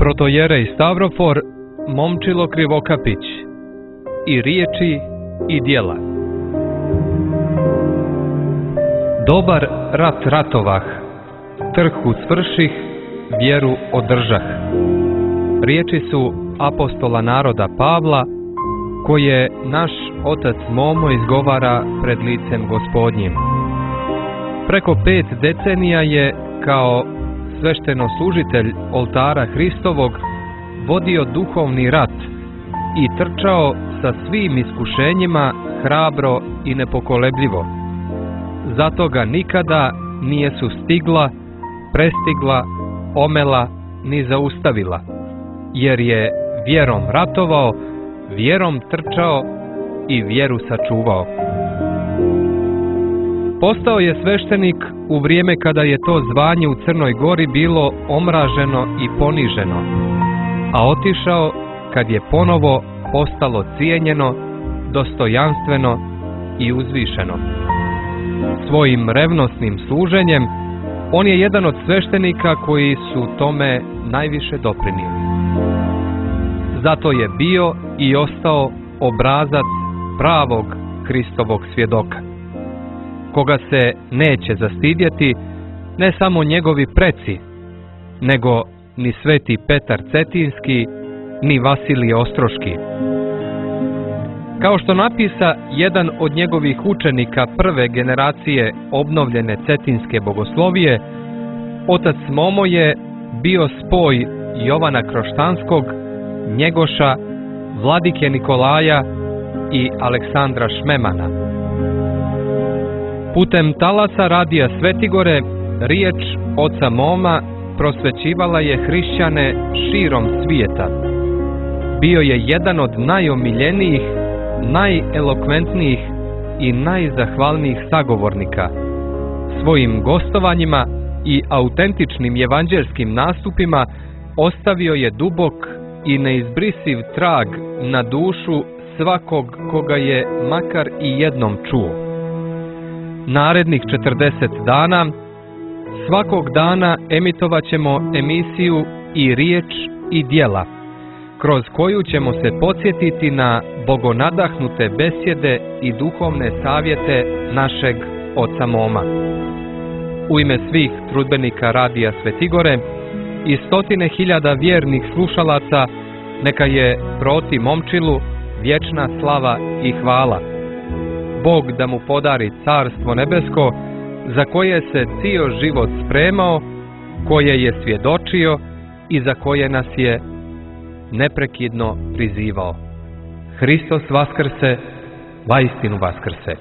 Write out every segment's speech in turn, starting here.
protojerej Stavrofor Momčilo Krivokapić i riječi i djela. Dobar rat ratovah, trhu svrših, vjeru održah. Riječi su apostola naroda Pavla, koje naš otac Momo izgovara pred licem Gospodnjim. Preko 5 decenija je kao svešteno-služitelj oltara Hristovog vodio duhovni rat i trčao sa svim iskušenjima hrabro i nepokolebljivo. Zato ga nikada nije sustigla, prestigla, omela ni zaustavila, jer je vjerom ratovao, vjerom trčao i vjeru sačuvao. Postao je sveštenik u vrijeme kada je to zvanje u Crnoj Gori bilo omraženo i poniženo, a otišao kad je ponovo postalo cijenjeno, dostojanstveno i uzvišeno. Svojim revnosnim služenjem on je jedan od sveštenika koji su tome najviše doprinijeli. Zato je bio i ostao obrazac pravog Hristovog svjedoka, koga se neće zastidjeti ne samo njegovi preci, nego ni sveti Petar Cetinski, ni Vasilije Ostroški. Kao što napisa jedan od njegovih učenika prve generacije obnovljene cetinske bogoslovije, otac Momo je bio spoj Jovana Kroštanskog, Njegoša, Vladike Nikolaja i Aleksandra Šmemana. Putem talaca Radija Svetigore riječ oca Moma prosvećivala je hrišćane širom svijeta. Bio je jedan od najomiljenijih, najelokventnijih i najzahvalnijih sagovornika. Svojim gostovanjima i autentičnim evanđelskim nastupima ostavio je dubok i neizbrisiv trag na dušu svakog koga je makar i jednom čuo. Narednih 40 dana, svakog dana emitovat ćemo emisiju i riječ i djela, kroz koju ćemo se podsjetiti na bogonadahnute besjede i duhovne savjete našeg oca Moma. U ime svih trudbenika Radija Svetigore i 100.000 vjernih slušalaca, neka je proti Momčilu vječna slava i hvala. Bog da mu podari carstvo nebesko, za koje se cijel život spremao, koje je svjedočio i za koje nas je neprekidno prizivao. Hristos vaskrse, vaistinu vaskrse.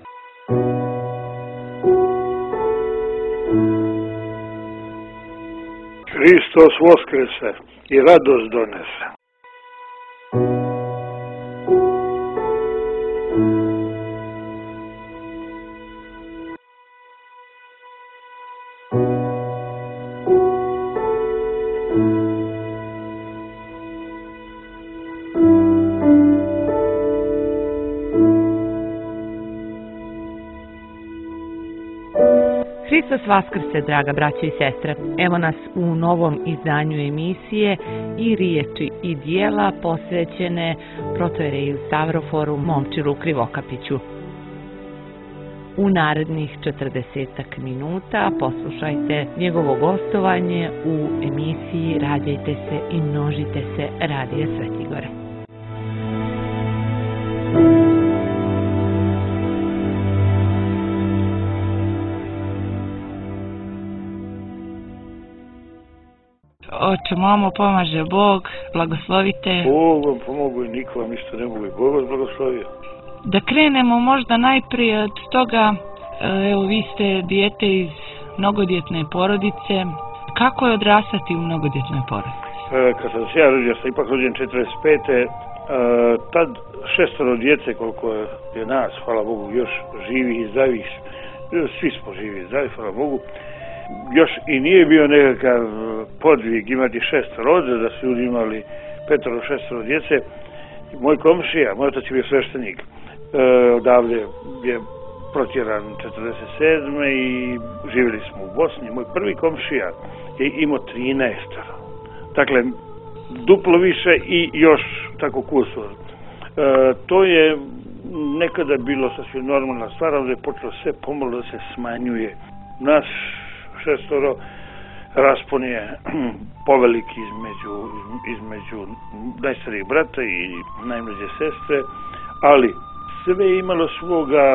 Hristos vaskrse i radost donese. Hristos vaskrse, draga braćo i sestre. Evo nas u novom izdanju emisije i riječi i djela posvećene protojereju Stavroforu Momčilu Krivokapiću. U narednih 40 minuta poslušajte njegovo gostovanje u emisiji Rađajte se i množite se Radija Svetigore. Oče Momo, pomaže Bog, blagoslovite. Bog vam pomogu i niko vam isto ne mogu i Bog vas blagoslovio. Da krenemo možda najprije od toga, evo vi ste dijete iz mnogodjetne porodice. Kako je odrastati u mnogodjetnoj porodici? Kad sam se ja rodio, sam ipak rođen 45. Tad 6 djece koliko je nas, hvala Bogu, još živih i zdravih. Svi smo živi i zdravi, hvala Bogu. Još i nije bio nekakav podvig imati 6 rođe, da su ljudi imali 5-6 djece. Moj komšija, moj otac je bio sveštenik, odavde je protjeran 47. i živjeli smo u Bosni. Moj prvi komšija je imao 13. Dakle, duplo više i još tako kusur. To je nekada bilo sasvim normalna stvar, ali je počelo sve pomalo da se smanjuje. Nas 6 raspon je povelik između najstarijih brata i najmlađe sestre, ali sve je imalo svoga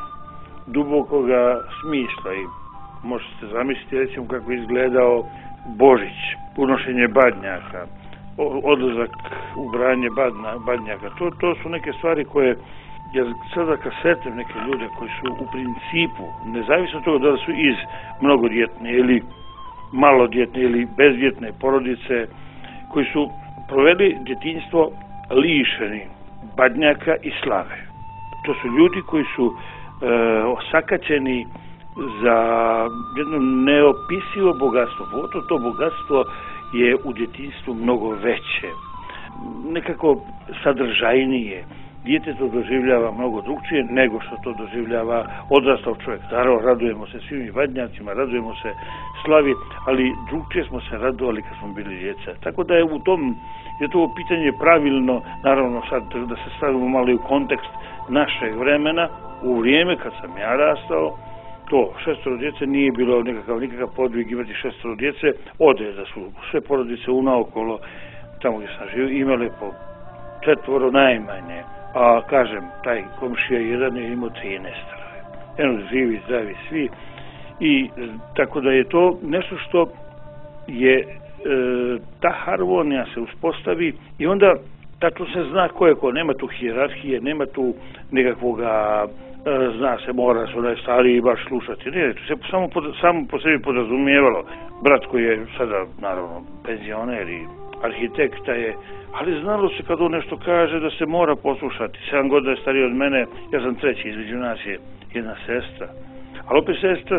dubokoga smisla i možete zamisliti recimo kako je izgledao Božić, unošenje badnjaka, odlazak u branje badnjaka. To su neke stvari koje, jer sada kad sretnem neke ljude koji su u principu, nezavisno od toga da li su iz mnogodjetne ili malodjetne ili bezdjetne porodice, koji su proveli djetinjstvo lišeni badnjaka i slave. To su ljudi koji su osakaćeni za jedno neopisivo bogatstvo. Pogotovo to bogatstvo je u djetinjstvu mnogo veće, nekako sadržajnije. Dijete to doživljava mnogo drugčije nego što to doživljava odrastao čovjek. Naravno, radujemo se svim badnjacima, radujemo se slavi, ali drugčije smo se radovali kad smo bili djeca. Tako da je to pitanje pravilno, naravno sad da se stavimo malo i u kontekst našeg vremena, u vrijeme kad sam ja rastao, to 6 djece nije bilo nikakav podvig imati 6 djece, da su sve porodice unaokolo, tamo gdje sam živio, imale po 4 najmanje. A kažem, taj komšija jedan je imao 13. Eno, živi, zdravi svi. I tako da je to nešto što je ta harmonija se uspostavi i onda tačno se zna ko je ko. Nema tu hijerarhije, nema tu nekakvoga zna se, mora se onaj stariji baš slušati. Ne, to se samo po sebi podrazumijevalo. Brat koji je sada, naravno, penzioner i arhitekta je, ali znalo se kad on nešto kaže da se mora poslušati. 7 godina je stariji od mene, ja sam treći, između nas je jedna sestra. Ali opet sestra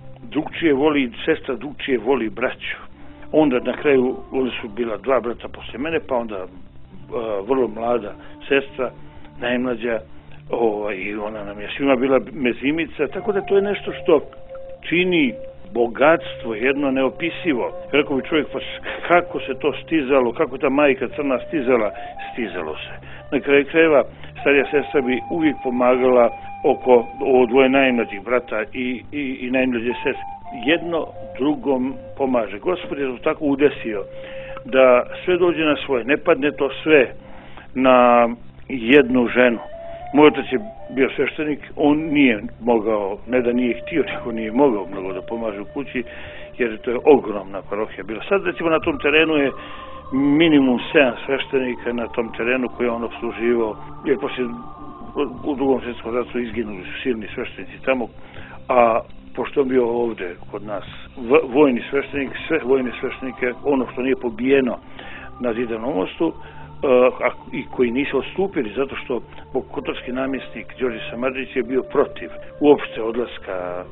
drugčije voli braću. Onda na kraju, oni su bila 2 brata poslije mene, pa onda vrlo mlada sestra, najmlađa, i ona nam je svima bila mezimica, tako da to je nešto što čini bogatstvo, jedno neopisivo. Rekao bi čovjek, pa kako se to stizalo, kako ta majka crna stizalo se. Na kraju krajeva, starija sestra bi uvijek pomagala oko ovo 2 najmlađih brata i najmlađe sestre. Jedno drugom pomaže. Gospod je to tako udesio da sve dođe na svoje, ne padne to sve na jednu ženu. Moj otac je bio sveštenik, on nije mogao, ne da nije htio, nego nije mogao mnogo da pomaže u kući, jer to je ogromna parohija bila. Sad recimo na tom terenu je minimum 7 sveštenika na tom terenu koji je on obsluživao, jer poslije u Drugom svjetskom ratu izginuli su silni sveštenici tamo, a pošto je bio ovdje kod nas vojni sveštenik, sve vojne sveštenike, ono što nije pobijeno na Zidanom mostu, i koji nisu odstupili zato što kotorski namjesnik Đorđe Samardžić je bio protiv uopšte odlaska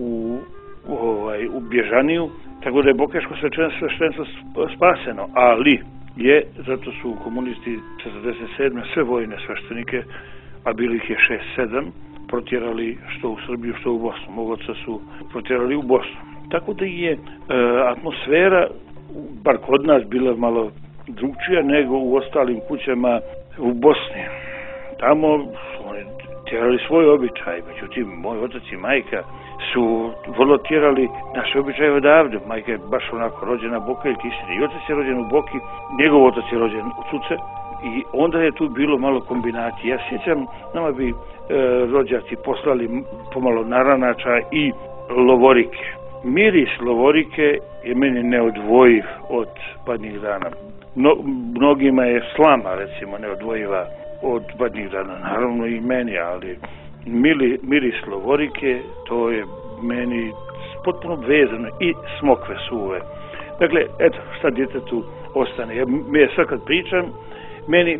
u Bježaniju, tako da je bokeško sveštenstvo spaseno, ali je, zato su komunisti 47. sve vojne sveštenike, a bili ih je 6-7, protjerali što u Srbiju, što u Bosnu. Mog oca su protjerali u Bosnu. Tako da je atmosfera, bar kod nas, bila malo drugčija nego u ostalim kućama u Bosni. Tamo su oni tjerali svoj običaj, međutim, moj otac i majka su vrlo tjerali naše običaje odavde. Majka je baš onako rođena Boka ili Kisine. I otac je rođen u Boki, njegov otac je rođen u Cuce i onda je tu bilo malo kombinacije. Ja sjećam, nama bi rođaci poslali pomalo naranača i lovorike. Miris lovorike je meni neodvojiv od badnjih dana. Mnogima je slama, recimo, neodvojiva od badnjih dana. Naravno i meni, ali miris lovorike, to je meni potpuno vezano i smokve suve. Dakle, eto, šta djetetu ostane. Ja sad kad pričam, meni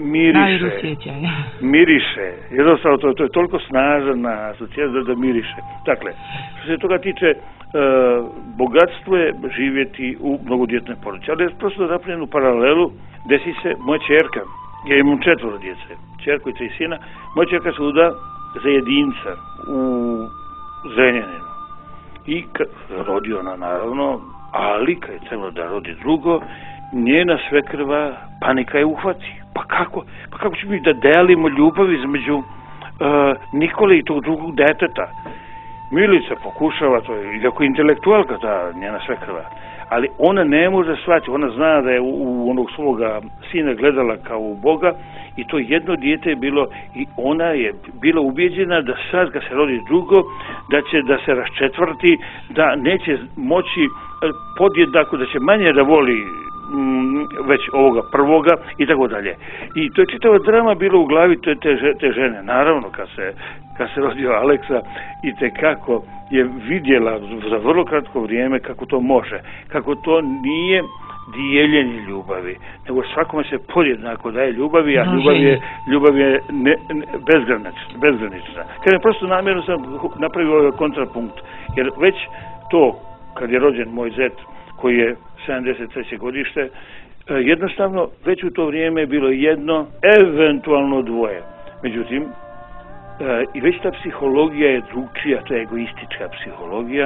miriše. Jednostavno, to je toliko snažan asocijacija da miriše. Dakle, što se toga tiče, bogatstvo je živjeti u mnogodjetnoj porodici. Ali je prosto da napravim paralelu, desi se moja čerka, ja imam 4 djece, čerku i 3 sina, moja čerka se uda za jedinca u Zrenjaninu. I rodi ona naravno, ali kad je trebalo da rodi drugo, njena svekrva panika je uhvati. Pa kako će mi da delimo ljubav između Nikole i tog drugog deteta? Milica pokušava, to je, iako je intelektualka ta njena svekrva, ali ona ne može shvatiti, ona zna da je u onog svoga sina gledala kao u Boga i to jedno dijete je bilo i ona je bila ubijeđena da sad kad se rodi drugo, da će da se raščetvrti, da neće moći podjednako, da će manje da voli već ovoga prvoga i tako dalje. I to je čitava drama bila u glavi te žene. Naravno, kad se rodio Aleksa i tekako je vidjela za vrlo kratko vrijeme kako to može, kako to nije dijeljenje ljubavi, nego svakome se podjednako daje ljubavi, a ljubav je bezgranična. Kad je prosto namjerno sam napravio ovaj kontrapunkt, jer već to, kad je rođen moj zet, koji je 73. godište, jednostavno već u to vrijeme je bilo jedno, eventualno dvoje. Međutim, i već ta psihologija je drugčija, to je egoistička psihologija,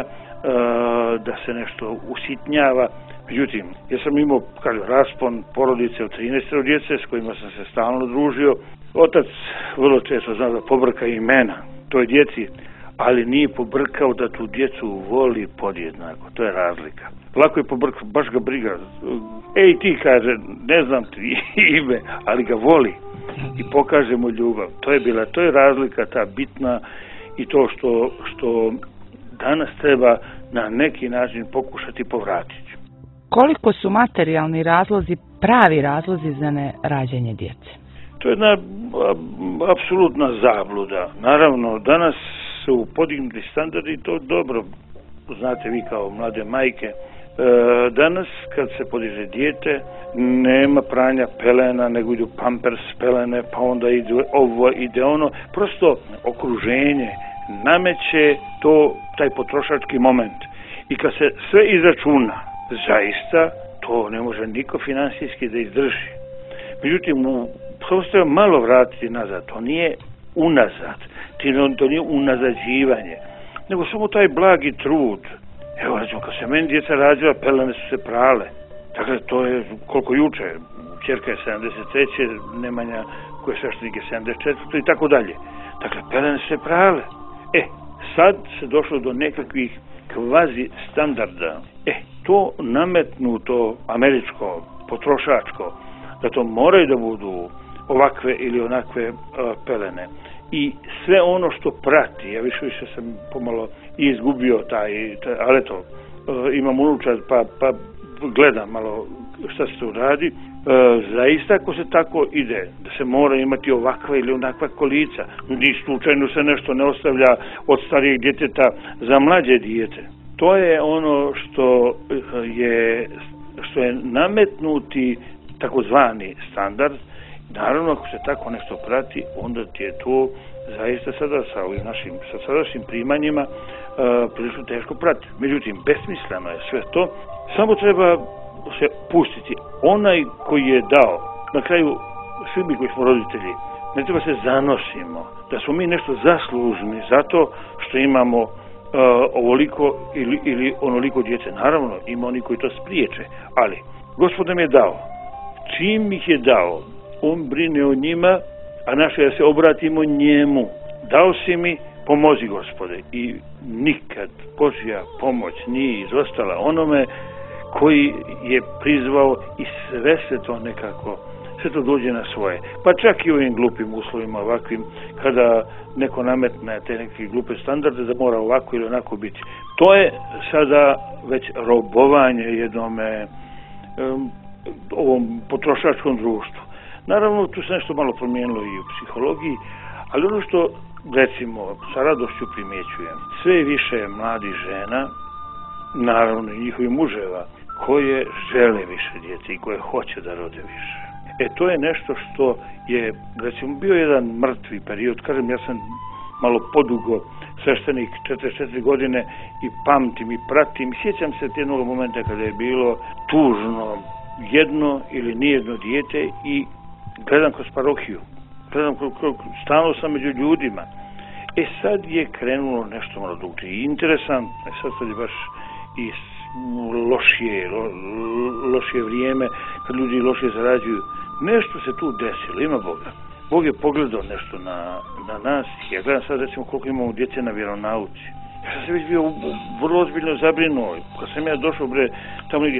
da se nešto usitnjava. Međutim, ja sam imao raspon porodice od 13 djece s kojima sam se stalno družio. Otac vrlo često zna da pobrka imena toj djeci, ali nije pobrkao da tu djecu voli podjednako. To je razlika. Lako je pobrkao, baš ga briga. Ej, ti, kaže, ne znam ti ime, ali ga voli i pokaže mu ljubav. To je razlika ta bitna i to što danas treba na neki način pokušati povratiti. Koliko su materijalni razlozi pravi razlozi za nerađanje djece? To je jedna apsolutna zabluda. Naravno, danas su podignuti standardi, to dobro znate vi kao mlade majke. Danas kad se podiže dijete nema pranja pelena, nego idu pampers pelene, pa onda ide ovo, ide ono. Prosto okruženje nameće taj potrošački moment. I kad se sve izračuna, zaista to ne može niko finansijski da izdrži. Međutim, samo se malo vratiti nazad, to nije unazad, to nije unazađivanje, nego samo taj blagi trud. Evo, recimo, kad se meni djeca rađala, pelene su se prale. Dakle, to je koliko juče, ćerka je 73. Nemanja koja je sveštenik je 74. i tako dalje. Dakle, pelene su se prale. Sad se došlo do nekakvih kvazi standarda. To nametnuto američko, potrošačko, da to moraju da budu ovakve ili onakve pelene. I sve ono što prati, ja više sam pomalo izgubio ali eto, imam unučad pa gledam malo šta se tu radi. Zaista ako se tako ide, da se mora imati ovakva ili onakva kolica, ni slučajno se nešto ne ostavlja od starijeg djeteta za mlađe dijete. To je ono što je nametnuti takozvani standard. Naravno, ako se tako nešto prati, onda ti je to zaista sada sa sadašnjim primanjima prilično teško pratiti. Međutim, besmisleno je sve to. Samo treba se pustiti. Onaj koji je dao, na kraju svi mi koji smo roditelji, ne treba se zanosimo da smo mi nešto zaslužni zato što imamo ovoliko ili onoliko djece. Naravno, ima oni koji to spriječe, ali Gospod nam je dao. Čim ih je dao, on brine o njima, a naše je da se obratimo njemu. Dao si mi, pomozi Gospode. I nikad Božja pomoć nije izostala onome koji je prizvao i sve se to nekako, sve to dođe na svoje. Pa čak i u ovim glupim uslovima ovakvim, kada neko nametne te neke glupe standarde da mora ovako ili onako biti. To je sada već robovanje jednome ovom potrošačkom društvu. Naravno, tu se nešto malo promijenilo i u psihologiji, ali ono što, recimo, sa radošću primjećujem, sve više mladih žena, naravno i njihovih muževa, koje žele više djece i koje hoće da rode više. To je nešto što je, recimo, bio jedan mrtvi period. Kažem, ja sam malo podugo sveštenik 44 godine i pamtim i pratim. Sjećam se jednog momenta kada je bilo tužno jedno ili nijedno dijete i gledam kroz parohiju. Stalno sam među ljudima. Sad je krenulo nešto malo drugčije. Interesantno, sad je baš i lošije vrijeme, kad ljudi lošije zarađuju. Nešto se tu desilo, ima Boga. Bog je pogledao nešto na nas. Ja gledam sad recimo koliko imamo djece na vjeronauci. Ja sam se već bio vrlo ozbiljno zabrinuo. Kad sam ja došao tamo negdje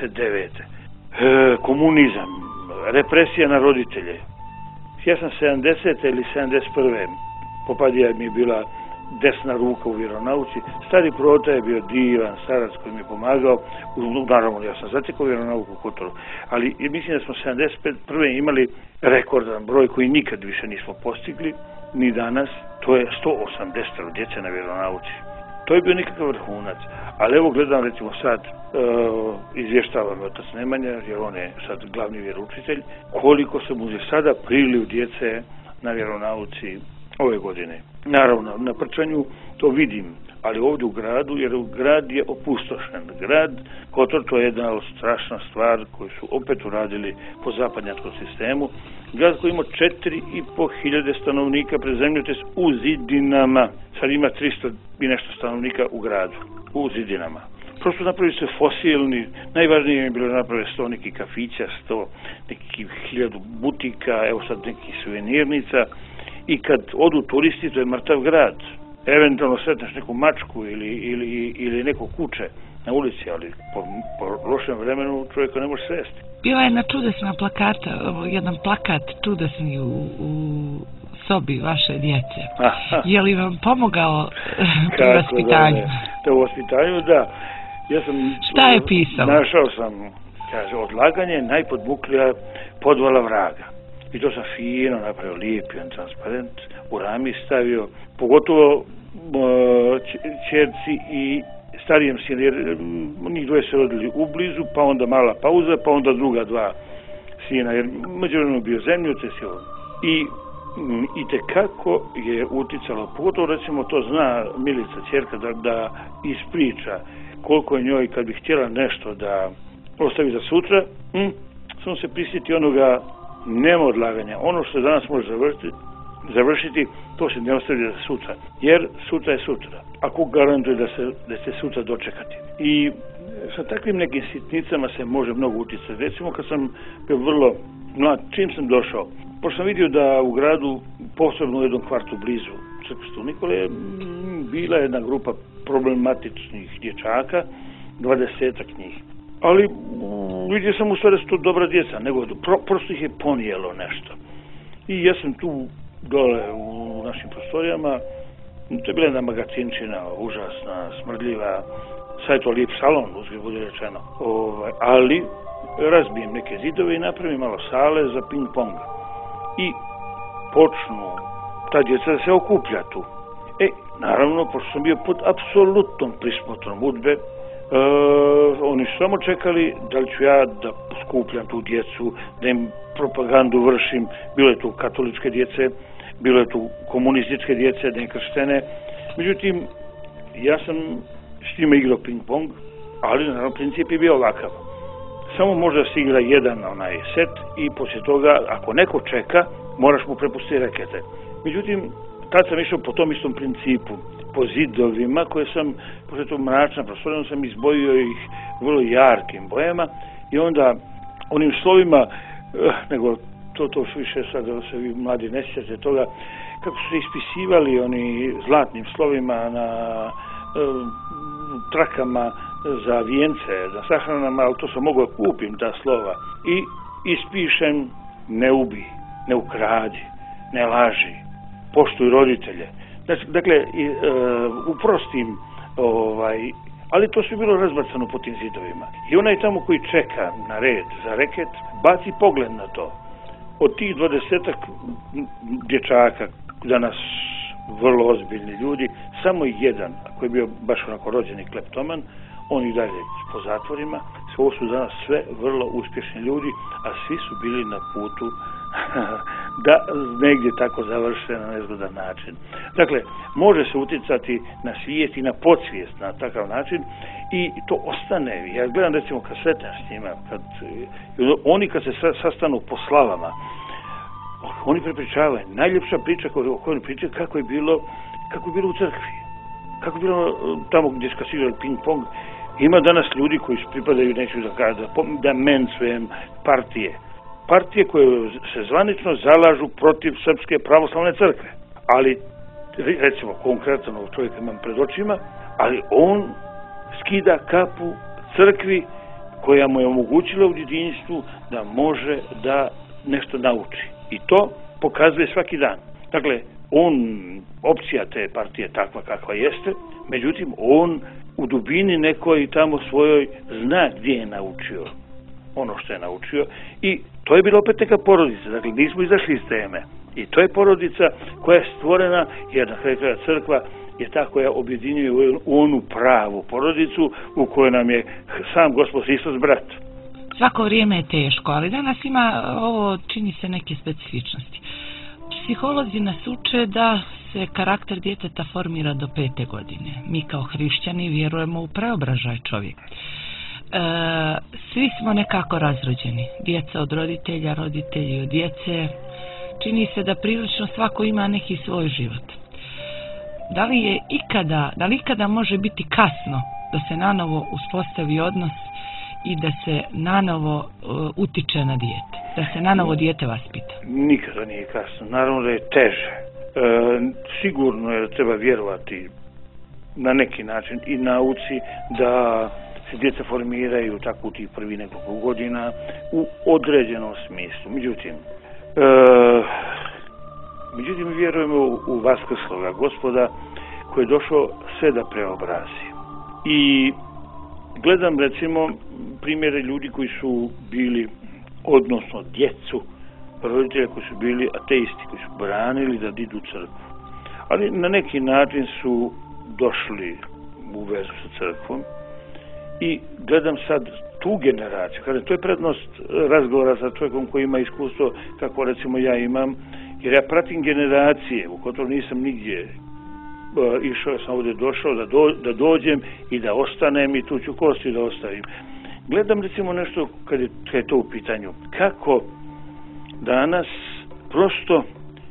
69. Komunizam, represija na roditelje. Ja sam 70. ili 71. Popadija mi je bila desna ruka u vjeronauci. Stari prota je bio divan starac koji mi je pomagao. Naravno, ja sam zatekao vjeronauku u Kotoru. Ali mislim da smo 71. imali rekordan broj koji nikad više nismo postigli, ni danas. To je 180 djece na vjeronauci. To je bio nikakav vrhunac. Ali evo gledam recimo sad, izvještava me otac Nemanja, jer on je sad glavni vjeroučitelj, koliko se mu je sada priliv djece na vjeronauci ove godine. Naravno, na Prčanju to vidim, ali ovdje u gradu, jer grad je opustošen. Grad Kotor, to je jedna strašna stvar koju su opet uradili po zapadnjačkom sistemu. Grad koji ima 4.500 stanovnika prezemljotes u zidinama. Sad ima 300 i nešto stanovnika u gradu, u zidinama. Prosto napravili se fosilni, najvažnije je bilo naprave 100 nekih kafića, 100 nekih 1000 butika, evo sad nekih suvenirnica. I kad odu turisti, to je mrtav grad. Eventualno sretneš neku mačku ili neko kuće na ulici, ali po lošem vremenu čovjeka ne može sresti. Bila je jedna čudesna plakata, jedan plakat čudesni u sobi vaše djece. Je li vam pomogao u vaspitanju? U vaspitanju, da. Šta je pisao? Našao sam, kaže, odlaganje najpodmuklija podvala vraga. I to sam fino napravio, lijep jedan transparent, u rami stavio, pogotovo čerci i starijem sinu, jer njih dvoje se rodili u blizu, pa onda mala pauza, pa onda druga dva sina, jer međuvremeno bio zemljotres i tekako je uticalo, pogotovo recimo to zna Milica ćerka da ispriča koliko je njoj kad bi htjela nešto da ostavi za sutra, sam se prisjeti onoga. Nema odlaganja. Ono što danas može završiti, to se ne ostavlja za sutra. Jer sutra je sutra. Ako garantuje da se sutra dočekati. I sa takvim nekim sitnicama se može mnogo utjecati. Recimo kad sam bio vrlo mlad, čim sam došao, pošto sam vidio da u gradu, posebno u jednom kvartu blizu Crkve Sv. Nikole, bila jedna grupa problematičnih dječaka, 20-ak njih. Ali vidio sam u stvari da su to dobra djeca, nego prosto ih je ponijelo nešto. I ja sam tu dole u našim prostorijama, to je bila jedna magacinčina, užasna, smrdljiva, sad je to lijep salon, uzgled bude rečeno, ali razbijem neke zidove i napravim malo sale za ping pong. I počnu ta djeca da se okuplja tu. Naravno, pošto sam bio pod apsolutnom prismotrom UDBE, oni su samo čekali da li ću ja da skupljam tu djecu, da im propagandu vršim. Bilo je tu katoličke djece, bilo je tu komunističke djece, nekrštene. Međutim, ja sam s njima igrao ping-pong, ali naravno princip je bio ovakav. Samo može se igra jedan set i poslije toga, ako neko čeka, moraš mu prepustiti rekete. Međutim, tad sam išao po tom istom principu, po zidovima koje sam, pošto je to mračna prostorija, sam izbojio ih vrlo jarkim bojama i onda onim slovima, nego to su više sad, da se vi mladi ne sjećate toga, kako su se ispisivali oni zlatnim slovima na trakama za vijence, na sahranama, ali to sam mogao kupim ta slova i ispišem ne ubi, ne ukradi, ne laži, poštuj roditelje. Dakle, u prostim, ali to su bilo razbacano po tim zidovima. I onaj tamo koji čeka na red za reket, baci pogled na to. Od tih 20-ak dječaka, danas vrlo ozbiljni ljudi, samo jedan, koji je bio baš onako rođeni kleptoman, on i dalje po zatvorima. Ovo su danas sve vrlo uspješni ljudi, a svi su bili na putu da negdje tako završe na nezgodan način. Dakle, može se utjecati na svijest i na podsvijest na takav način i to ostane. Ja gledam recimo kasete s njima, oni kad se sastanu po slavama, oni prepričavaju. Najljepša priča koju oni pričaju kako je bilo u crkvi. Kako je bilo tamo gdje su igrali ping-pong, Ima danas ljudi koji pripadaju, neću da kažem, da mencujem partije. Partije koje se zvanično zalažu protiv Srpske pravoslavne crkve. Ali, recimo, konkretno ovog čovjeka imam pred očima, ali on skida kapu crkvi koja mu je omogućila u djetinjstvu da može da nešto nauči. I to pokazuje svaki dan. Dakle, opcija te partije takva kakva jeste, međutim, on u dubini nekoj tamo svojoj zna gdje je naučio ono što je naučio i to je bila opet neka porodica, dakle nismo izašli iz teme i to je porodica koja je stvorena jer na kraju kraja crkva je ta koja objedinjuje u onu pravu porodicu u kojoj nam je sam Gospod Hristos brat. Svako vrijeme je teško, ali danas ima ovo čini se neke specifičnosti. Psiholozi nas uče da se karakter djeteta formira do 5. godine. Mi kao hrišćani vjerujemo u preobražaj čovjeka. Svi smo nekako razrođeni. Djeca od roditelja, roditelji od djece. Čini se da prilično svako ima neki svoj život. Da li ikada može biti kasno da se nanovo uspostavi odnos i da se nanovo utiče na dijete? Da se nanovo dijete vaspita? Nikada nije kasno. Naravno da je teže. Sigurno je da treba vjerovati na neki način i nauci da se djeca formiraju tako u tih prvi nekoliko godina u određenom smislu. Međutim, vjerujemo u vaskrsloga Gospoda koji je došao sve da preobrazi. I gledam recimo primjere ljudi koji su bili, odnosno djecu, roditelja koji su bili ateisti, koji su branili da idu u crkvu. Ali na neki način su došli u vezu sa crkvom i gledam sad tu generaciju. Kažem, to je prednost razgovora sa čovjekom koji ima iskustvo kako recimo ja imam, jer ja pratim generacije, ukoliko nisam nigdje išao, sam ovdje došao da dođem i da ostanem i tu ću kosti da ostavim. Gledam recimo nešto kad je to u pitanju. Kako danas prosto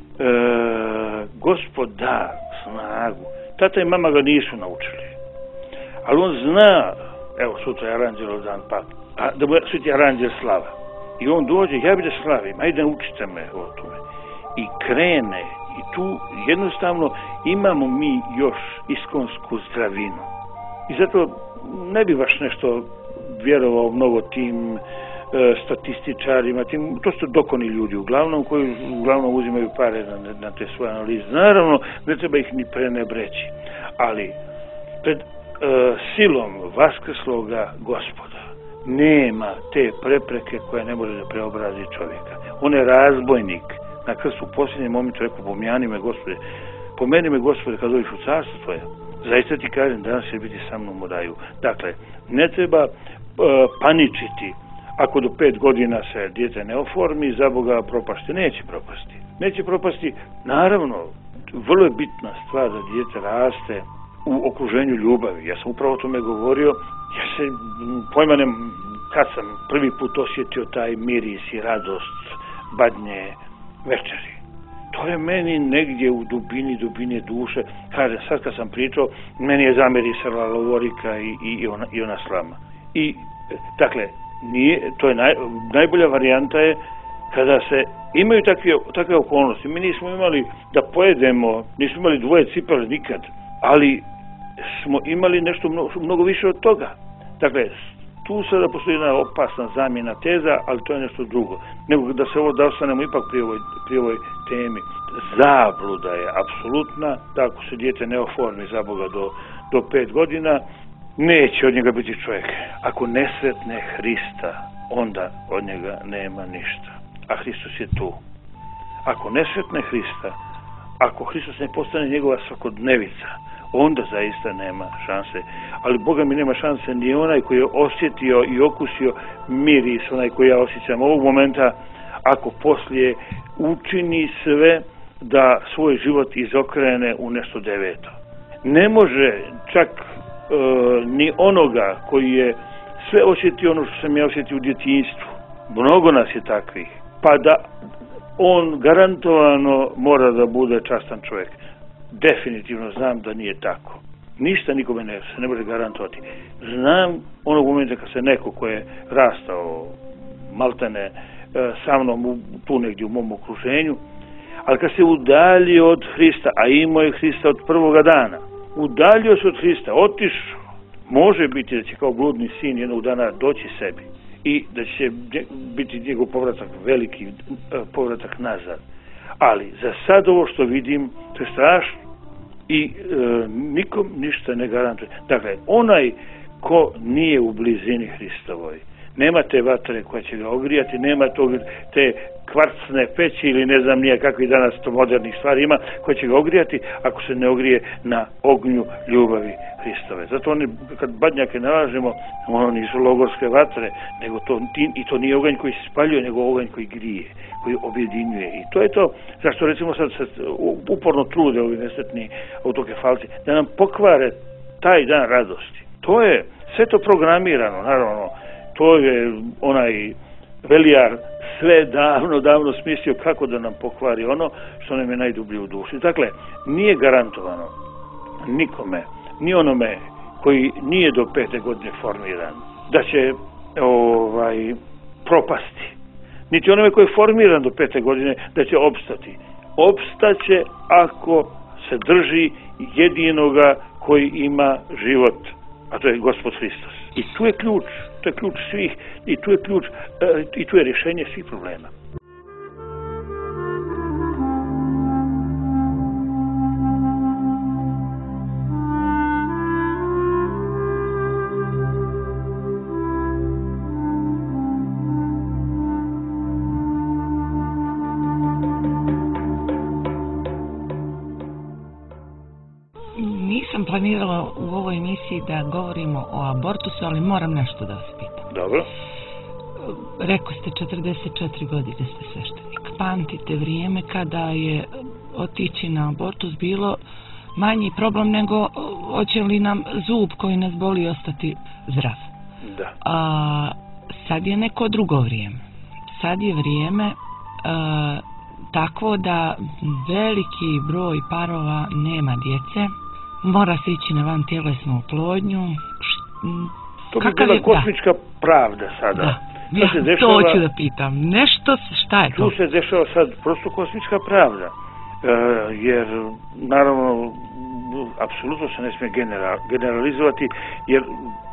Gospod da snagu. Tata i mama ga nisu naučili. Ali on zna, evo sutra je Aranđelov dan, pa da bude sveti Aranđel slava. I on dođe, ja bi da slavim, ajde naučite me o tome. I krene. I tu jednostavno imamo mi još iskonsku zdravinu. I zato ne bi baš nešto vjerovao mnogo tim statističarima, to su dokoni ljudi koji uglavnom uzimaju pare na te svoje analize. Naravno, ne treba ih ni prenebreći, ali pred silom vaskrsloga Gospoda nema te prepreke koja ne može da preobrazi čovjeka. On je razbojnik. Na krstu u posljednjem momentu rekao, pomeni me Gospode kad dođeš u carstvo tvoje. Zaista ti kažem, danas će biti sa mnom u raju. Dakle, ne treba paničiti ako do 5 godina se dijete ne oformi, za Boga propasti. Neće propasti. Naravno, vrlo je bitna stvar da dijete raste u okruženju ljubavi. Ja sam upravo o tome govorio. Ja se pojmanem kad sam prvi put osjetio taj miris i radost badnje večeri. To je meni negdje u dubini duše. Kažem, sad kad sam pričao, meni je zamirisala lovorika i ona slama. I, dakle, to je najbolja varijanta je kada se imaju takve okolnosti. Mi nismo imali da pojedemo, nismo imali 2 cipele nikad, ali smo imali nešto mnogo više od toga. Dakle, tu sada postoji jedna opasna zamjena teza, ali to je nešto drugo. Nego da ostanemo ipak pri ovoj temi. Zabluda je apsolutna, da ako se dijete ne oformi za Boga do 5 godina, neće od njega biti čovjek. Ako ne sretne Hrista, onda od njega nema ništa. A Hristos je tu. Ako ne sretne Hrista, ako Hristos ne postane njegova svakodnevica, onda zaista nema šanse. Ali Boga mi nema šanse ni onaj koji je osjetio i okusio miris, onaj koji ja osjećam ovog momenta, ako poslije učini sve da svoj život izokrene u nešto deveto. Ne može čak ni onoga koji je sve osjetio ono što sam ja osjetio u djetinjstvu. Mnogo nas je takvih. Pa da on garantovano mora da bude častan čovjek. Definitivno znam da nije tako. ništa nikome se ne može garantovati. Znam onog momenta kad se neko ko je rastao maltene sa mnom tu negdje u mom okruženju, ali kad se udaljio od Hrista, a imao je Hrista od prvoga dana, udaljio se od Hrista, otišao, može biti da će kao bludni sin jednog dana doći sebi i da će biti njegov povratak, veliki povratak nazad. Ali za sad ovo što vidim, to je strašno i nikom ništa ne garantuje. Dakle, onaj ko nije u blizini Hristovoj, nema te vatre koja će ga ogrijati, nema te kvarcne peći ili ne znam nije kakvi danas to modernih stvari ima koje će ga ogrijati ako se ne ogrije na ognju ljubavi Hristove. Zato oni, kad badnjake nalažemo, ono nisu logorske vatre, nego to nije oganj koji se spaljuje, nego oganj koji grije, koji objedinjuje. I to je to zašto recimo sad uporno trude ovi nesretni autokefalci, da nam pokvare taj dan radosti. To je sve to programirano, naravno. To je onaj velijar sve davno smislio kako da nam pokvari ono što nam je najdublje u duši. Dakle, nije garantovano nikome, ni onome koji nije do 5. godine formiran, da će propasti. Niti onome koji je formiran do 5. godine da će opstati. Opstaće ako se drži jedinoga koji ima život, a to je Gospod Hristos. I tu je ključ, to je ključ svih, i tu je rješenje svih problema. Nisam planirala u ovoj emisiji da govorimo o abortusu, ali moram nešto da vas pitam. Dobro. Rekao ste 44 godine ste sveštenik. Pamtite vrijeme kada je otići na abortus bilo manji problem nego hoće li nam zub koji nas boli ostati zdrav. Da. Sad je neko drugo vrijeme. Sad je vrijeme takvo da veliki broj parova nema djece. Mora se ići na vantjelesnu oplodnju. To bi bila kosmička pravda sada. Ja to ću da pitam. Nešto, šta je to? Tu se dešava sad prosto kosmička pravda. Jer, naravno, apsolutno se ne smije generalizovati, jer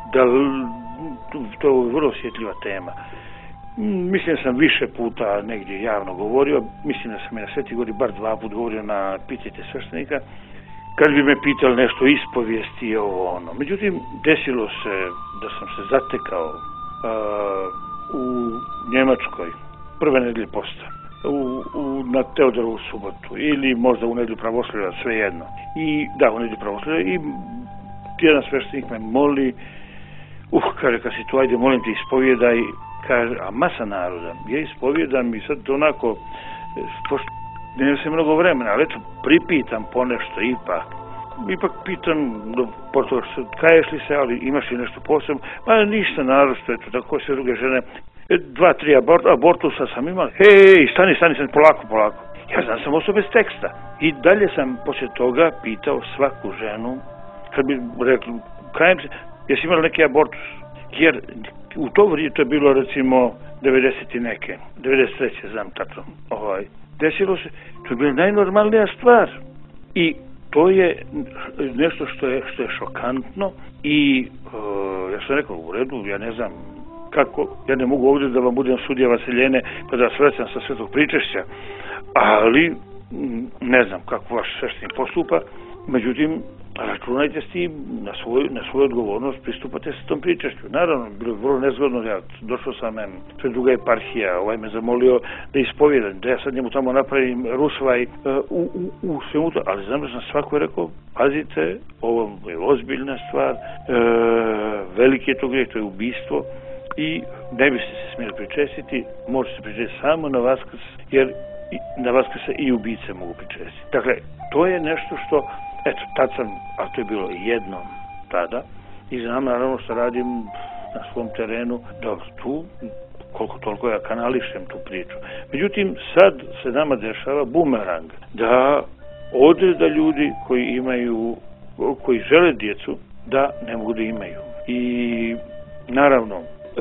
to je vrlo osjetljiva tema. Mislim da sam više puta negdje javno govorio, mislim da sam i na Svetoj Gori bar 2 puta govorio na Pitajte sveštenika, kad bi me pitali nešto ispovijesti i ovo ono. Međutim, desilo se da sam se zatekao u Njemačkoj prve nedelje posta, na Teodorovu subotu ili možda u nedelju pravoslavlja, svejedno. U nedelju pravoslavlja i jedan sveštenik me moli, kaže, kad si tu, ajde, molim te, ispovjedaj, kaže, a masa naroda, ja ispovjedam i sad onako, ne sam mnogo vremena, ali eto, pripitam ponešto ipak pitam, kaješ li se, ali imaš li nešto posebno? Ma ništa naročito, eto, tako sve druge žene, 2-3 abortusa sam imao, stani, polako. Ja znam sam osobe bez teksta. I dalje sam poslije toga pitao svaku ženu, kad bi rekli, kajem se, jesi imala neki abortus? Jer u to vrijeme, to je bilo recimo 93. znam tačno, desilo se, to je bila najnormalnija stvar. I to je nešto što je šokantno i ja sam rekao, u redu, ja ne znam kako, ja ne mogu ovdje da vam budem sudija Vasiljene pa da vas vrećam sa Svetog pričešća, ali ne znam kako vaš sveštenik postupa, međutim, računajte s tim na svoju odgovornost, pristupate se tom pričešću. Naravno, bilo je vrlo nezgodno, ja došao sam, to je druga eparhija, me zamolio da ispovjedam, da ja sad njemu tamo napravim rusvaj u svemu to, ali znam da sam svako rekao, pazite, ovo je ozbiljna stvar, veliki je to grijeh, to je ubistvo i ne biste se smjeli pričestiti, možete se pričestiti samo na Vaskrs, jer na Vaskrsa i ubice mogu pričestiti. Dakle, to je nešto što eto, tad sam, a to je bilo jednom tada, i znam naravno što radim na svom terenu, da tu, koliko toliko ja kanališem tu priču. Međutim, sad se nama dešava bumerang, da ljudi koji imaju koji žele djecu da ne mogu da imaju. I naravno,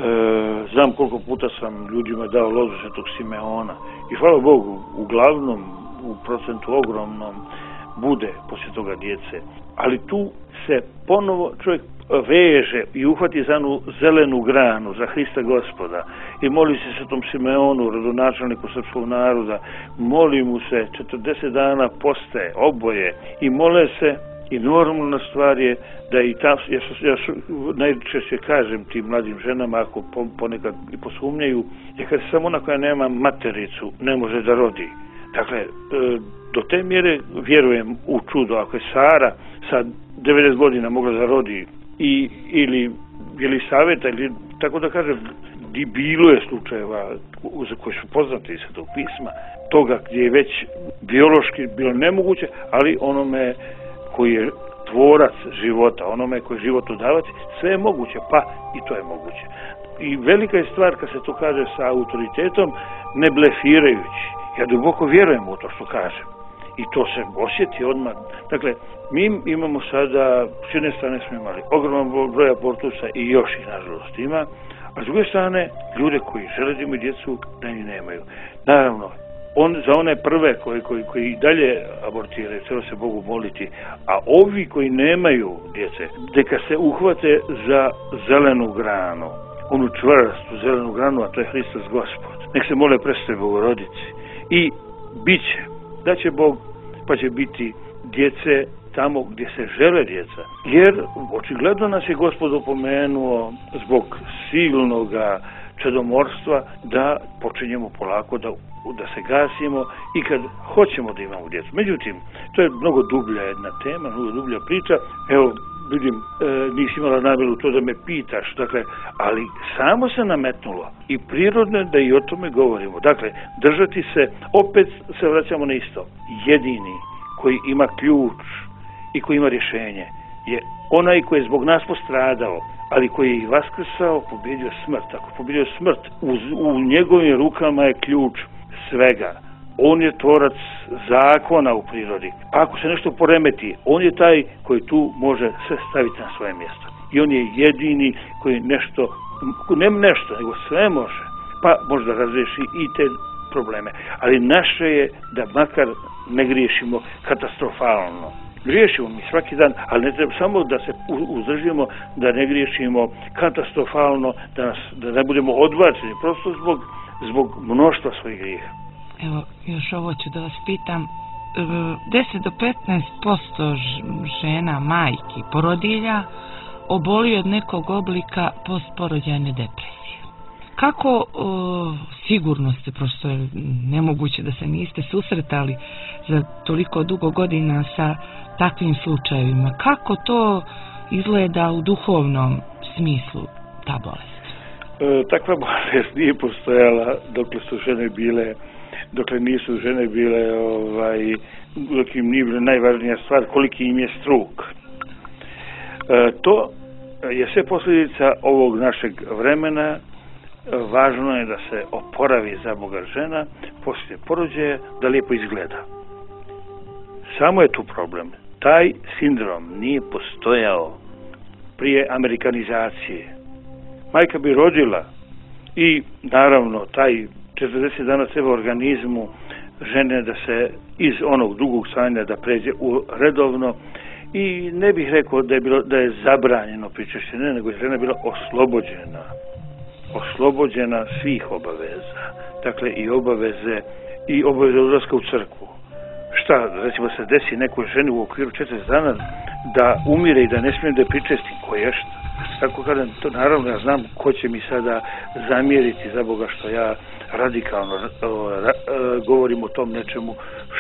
znam koliko puta sam ljudima dao lozu Svetog Simeona i hvala Bogu, uglavnom u procentu ogromnom bude poslije toga djece. Ali tu se ponovo čovjek veže i uhvati za onu zelenu granu, za Hrista Gospoda i moli se Svetom Simeonu, rodonačelniku srpskog naroda, moli mu se 40 dana poste, oboje i mole se. I normalna stvar je da i ta, ja najčešće kažem tim mladim ženama, ako ponekad i posumnjaju, je kad samo ona koja nema matericu ne može da rodi. Dakle, do te mjere vjerujem u čudo. Ako je Sara sa 90 godina mogla da rodi ili Jelisaveta, ili tako da kažem, i bilo je slučajeva za koji su poznati iz Svetog pisma, toga gdje je već biološki bilo nemoguće, ali onome koji je tvorac života, onome koji je životodavac, sve je moguće, pa i to je moguće. I velika je stvar kad se to kaže sa autoritetom, ne blefirajući. Ja duboko vjerujem u to što kažem. I to se osjeti odmah. Dakle, mi imamo sada, s jedne strane smo imali ogroman broj abortusa i još ih nažalost ima, a s druge strane, ljude koji žele da imaju djecu, da ni nemaju. Naravno, za one prve koji dalje abortiraju, treba se Bogu moliti, a ovi koji nemaju djece, neka se uhvate za zelenu granu, onu čvrstu zelenu granu, a to je Hristos Gospod. Nek se mole Presvetoj Bogorodici. I bit će, da će Bog, pa će biti djece tamo gdje se žele djeca. Jer očigledno nas je Gospod opomenuo zbog silnoga čedomorstva da počinjemo polako da se gasimo i kad hoćemo da imamo djecu. Međutim, to je mnogo dublja jedna tema, mnogo dublja priča. Evo, vidim, nisi imala namjeru to da me pitaš, dakle, ali samo se nametnulo i prirodno je da i o tome govorimo. Dakle, držati se, opet se vraćamo na isto. Jedini koji ima ključ i koji ima rješenje je onaj koji je zbog nas postradao, ali koji je i vaskrsao, pobjedio smrt. Ako pobjedio smrt, u njegovim rukama je ključ svega. On je tvorac zakona u prirodi. A ako se nešto poremeti, on je taj koji tu može sve staviti na svoje mjesto. I on je jedini koji nešto, nego sve može. Pa možda razriješi i te probleme. Ali naše je da makar ne griješimo katastrofalno. Griješimo mi svaki dan, ali ne treba samo da se uzdržimo, da ne griješimo katastrofalno, da ne budemo odbačeni, prosto zbog mnoštva svojih grijeha. Evo, još ovo ću da vas pitam. 10 do 15% žena, majki, porodilja oboli od nekog oblika postporođajne depresije. Kako, sigurno ste, prosto je nemoguće da se niste susretali za toliko dugo godina sa takvim slučajevima. Kako to izgleda u duhovnom smislu, ta bolest? Takva bolest nije postojala dokle nisu žene bile, dok im nije bila najvažnija stvar koliki im je struk. To je sve posljedica ovog našeg vremena. Važno je da se oporavi za Boga žena poslije porođaja, da lijepo izgleda. Samo je tu problem. Taj sindrom nije postojao prije amerikanizacije. Majka bi rodila i naravno taj 40 dana treba organizmu žene da se iz onog dugog stanja da pređe u redovno i ne bih rekao da je zabranjeno pričešćenje, nego je žena bila oslobođena svih obaveza. Dakle i obaveze odlaska u crkvu. Šta, recimo se desi nekoj ženi u okviru 40 dana da umire i da ne smije da je pričesti, koješta. Tako kažem, to naravno ja znam ko će mi sada zamjeriti za Boga što ja radikalno govorim o tom nečemu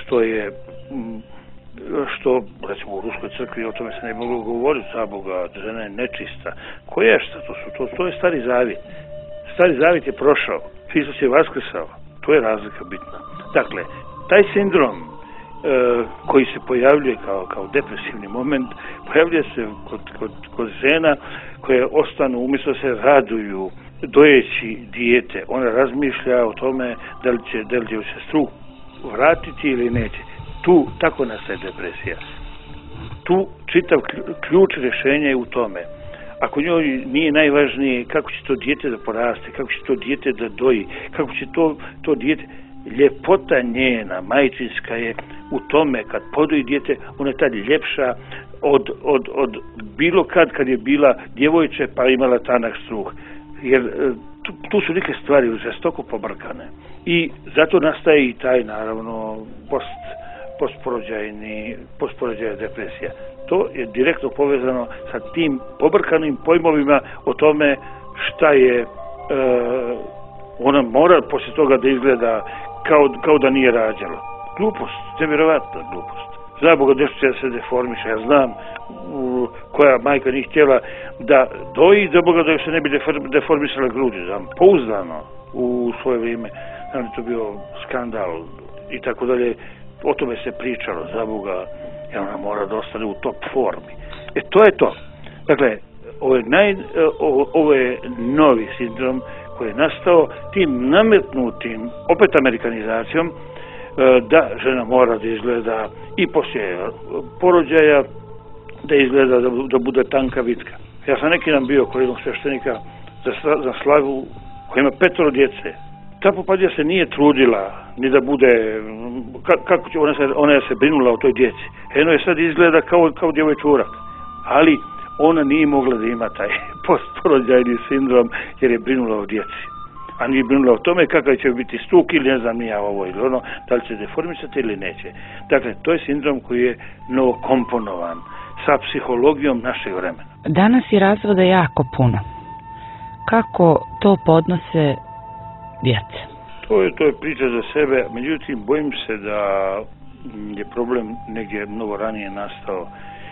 što recimo u Ruskoj crkvi o tome se ne moglo govoriti, za Boga, žena je nečista. Koješta, to je Stari Zavjet. Stari Zavjet je prošao, Hristos je vaskrsao, to je razlika bitna. Dakle, taj sindrom koji se pojavljuje kao depresivni moment, pojavljuje se kod žena koje ostanu, umjesto se raduju dojeći dijete, ona razmišlja o tome da li će se struk vratiti ili neće. Tu tako nastaje depresija. tu čitav ključ rješenja je u tome. Ako njoj nije najvažnije kako će to dijete da poraste, kako će to dijete da doji, kako će to dijete, ljepota njena, majčinska je u tome kad podoji dijete, ona je tad ljepša od bilo kad je bila djevojče pa imala tanak struh. Jer tu su neke stvari žestoko pobrkane. I zato nastaje i taj, naravno, postporođajna depresija. To je direktno povezano sa tim pobrkanim pojmovima o tome šta je ona mora poslije toga da izgleda kao da nije rađala. Glupost, nevjerovatna glupost. Zna Boga nešto će da se deformiše. Ja znam koja majka nije htjela da doji, za Boga da joj se ne bi deformisala grudi. Znam, pouzdano u svoje vrijeme. Znam li to bio skandal i tako dalje. O tome se pričalo, za Boga, jer ona mora da ostane u top formi. To je to. Dakle, ovo je novi sindrom koji je nastao tim nametnutim, opet amerikanizacijom, da žena mora da izgleda i poslije porođaja, da izgleda da bude tanka vitka. Ja sam neki dan bio kod jednog sveštenika za slavu koja ima 5 djece. Ta popadija se nije trudila ni da bude, kako će, ona je se brinula o toj djeci. Eno je sad izgleda kao djevojčurak, ali ona nije mogla da ima taj postporođajni sindrom jer je brinula o djeci. A nije brinula o tome kakav će biti stuk ili ne znam nija ovo ili ono, da li će deformisati ili neće. Dakle, to je sindrom koji je novokomponovan sa psihologijom našeg vremena. Danas je razvoda jako puno. Kako to podnose djece? To je priča za sebe, međutim bojim se da je problem negdje mnogo ranije nastao.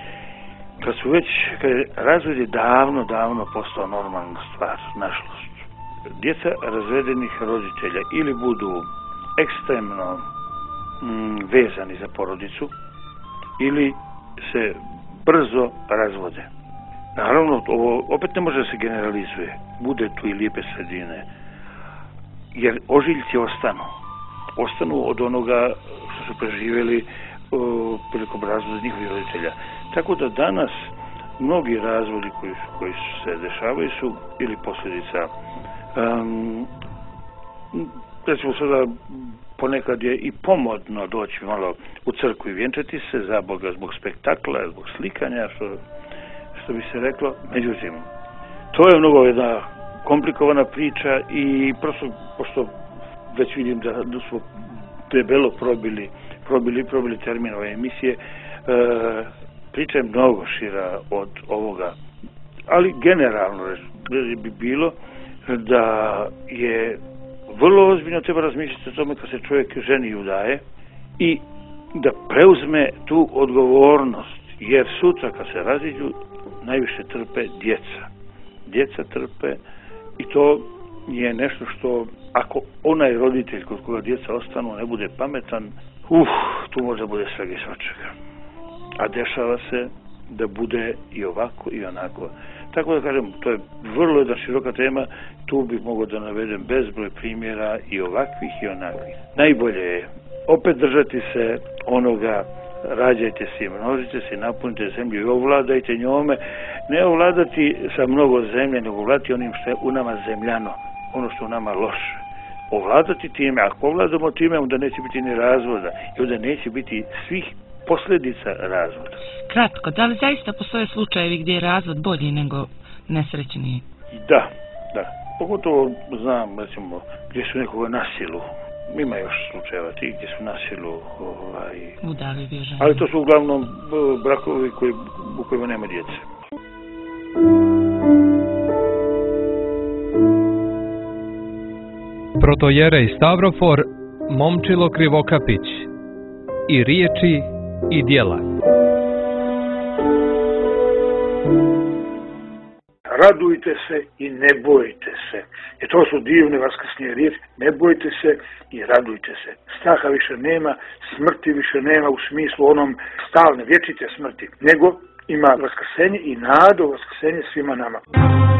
Kad je razvod je davno postao normalna stvar, nažalost. Djeca razvedenih roditelja ili budu ekstremno vezani za porodicu ili se brzo razvode. Naravno, ovo opet ne može da se generalizuje. Bude tu i lijepe sredine. Jer ožiljci ostanu od onoga što su preživjeli prilikom razvoda njihovih roditelja. Tako da danas mnogi razvodi koji se dešavaju su ili posljedica recimo sada ponekad je i pomodno doći malo u crkvu i vjenčati se za Boga zbog spektakla, zbog slikanja, što bi se reklo. Međutim, to je mnogo jedna komplikovana priča i prosto, pošto već vidim da smo debelo probili termin ove emisije, priča je mnogo šira od ovoga. Ali generalno bi bilo da je vrlo ozbiljno treba razmišljati o tome kad se čovjek ženi i udaje i da preuzme tu odgovornost, jer sutra kad se raziđu najviše trpe djeca. Djeca trpe i to je nešto što ako onaj roditelj kod koga djeca ostanu ne bude pametan, tu možda bude svega i svačega. A dešava se da bude i ovako i onako. Tako da kažem, to je vrlo jedna široka tema, tu bih mogao da navedem bezbroj primjera i ovakvih i onakvih. Najbolje je opet držati se onoga, rađajte se i množite se, napunite zemlju i ovladajte njome, ne ovladati sa mnogo zemlje, nego ovladati onim što je u nama zemljano, ono što je u nama loše. Ovladati time, ako ovladamo time, onda neće biti ni razvoda i onda neće biti svih posljedica razvoda. Kratko, da li zaista postoje slučajevi gdje je razvod bolji nego nesrećniji? Da. Pogotovo znam, recimo, gdje su nekoga na silu. Ima još slučajeva ti gdje su na silu udali bježanje. Ali to su uglavnom brakovi u kojima nema djece. Protojerej Stavrofor, Momčilo Krivokapić, i riječi i djela. Radujte se i ne bojte se. Jer to su divne vaskrsnje riječi. Ne bojte se i radujte se. Straha više nema, smrti više nema u smislu onom stalne, vječite smrti. Nego ima vaskrsenje i nadu vaskrsenje svima nama.